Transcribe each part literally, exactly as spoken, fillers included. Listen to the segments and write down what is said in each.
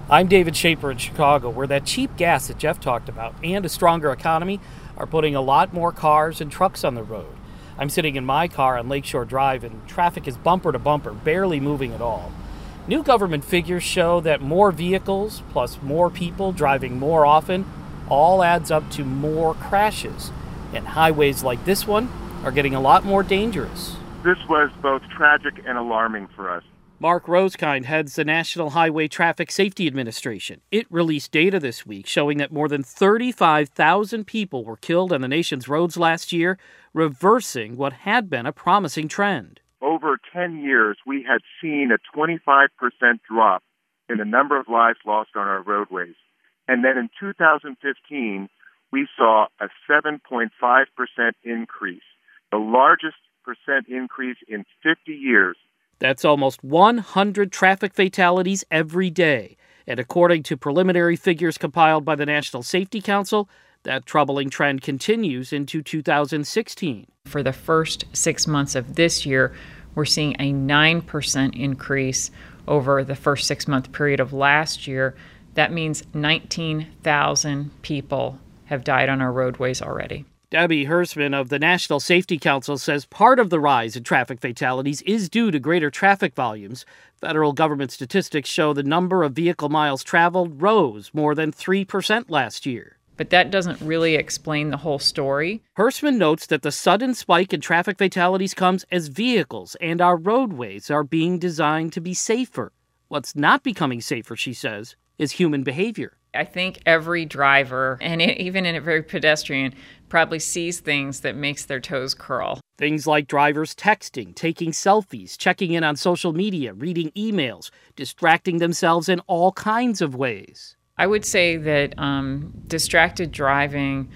I'm David Shaper in Chicago, where that cheap gas that Jeff talked about and a stronger economy are putting a lot more cars and trucks on the road. I'm sitting in my car on Lakeshore Drive and traffic is bumper to bumper, barely moving at all. New government figures show that more vehicles plus more people driving more often all adds up to more crashes. And highways like this one are getting a lot more dangerous. This was both tragic and alarming for us. Mark Rosekind heads the National Highway Traffic Safety Administration. It released data this week showing that more than thirty-five thousand people were killed on the nation's roads last year, reversing what had been a promising trend. Over ten years, we had seen a twenty-five percent drop in the number of lives lost on our roadways. And then in two thousand fifteen, we saw a seven point five percent increase, the largest percent increase in fifty years. That's almost one hundred traffic fatalities every day. And according to preliminary figures compiled by the National Safety Council, that troubling trend continues into two thousand sixteen. For the first six months of this year, we're seeing a nine percent increase over the first six-month period of last year. That means nineteen thousand people have died on our roadways already. Debbie Hersman of the National Safety Council says part of the rise in traffic fatalities is due to greater traffic volumes. Federal government statistics show the number of vehicle miles traveled rose more than three percent last year. But that doesn't really explain the whole story. Hersman notes that the sudden spike in traffic fatalities comes as vehicles and our roadways are being designed to be safer. What's not becoming safer, she says, is human behavior. I think every driver, and even in a very pedestrian, probably sees things that makes their toes curl. Things like drivers texting, taking selfies, checking in on social media, reading emails, distracting themselves in all kinds of ways. I would say that um, distracted driving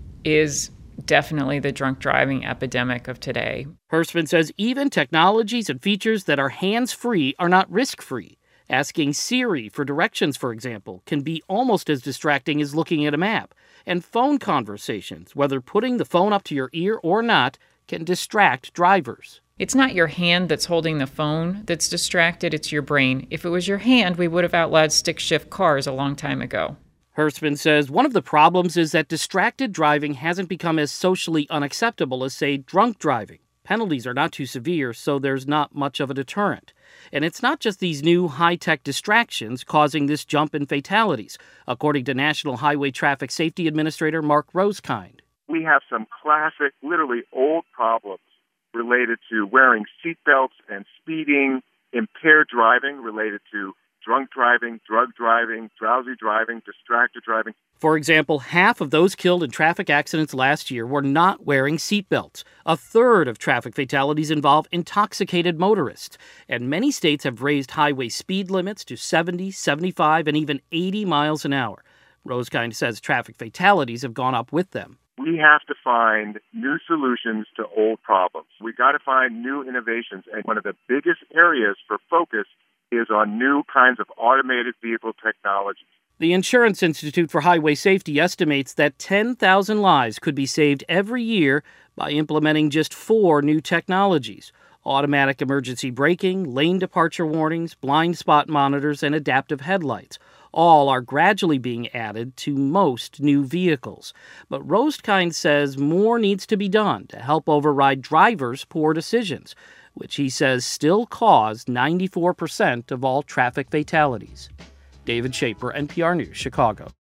is definitely the drunk driving epidemic of today. Hersman says even technologies and features that are hands-free are not risk-free. Asking Siri for directions, for example, can be almost as distracting as looking at a map. And phone conversations, whether putting the phone up to your ear or not, can distract drivers. It's not your hand that's holding the phone that's distracted, it's your brain. If it was your hand, we would have outlawed stick-shift cars a long time ago. Hersman says one of the problems is that distracted driving hasn't become as socially unacceptable as, say, drunk driving. Penalties are not too severe, so there's not much of a deterrent. And it's not just these new high-tech distractions causing this jump in fatalities, according to National Highway Traffic Safety Administrator Mark Rosekind. We have some classic, literally old problems related to wearing seatbelts and speeding, impaired driving related to drunk driving, drug driving, drowsy driving, distracted driving. For example, half of those killed in traffic accidents last year were not wearing seatbelts. A third of traffic fatalities involve intoxicated motorists. And many states have raised highway speed limits to seventy, seventy-five, and even eighty miles an hour. Rosekind says traffic fatalities have gone up with them. We have to find new solutions to old problems. We got to find new innovations. And one of the biggest areas for focus is on new kinds of automated vehicle technologies. The Insurance Institute for Highway Safety estimates that ten thousand lives could be saved every year by implementing just four new technologies: automatic emergency braking, lane departure warnings, blind spot monitors, and adaptive headlights. All are gradually being added to most new vehicles. But Rosekind says more needs to be done to help override drivers' poor decisions, which he says still cause ninety-four percent of all traffic fatalities. David Shaper, N P R News, Chicago.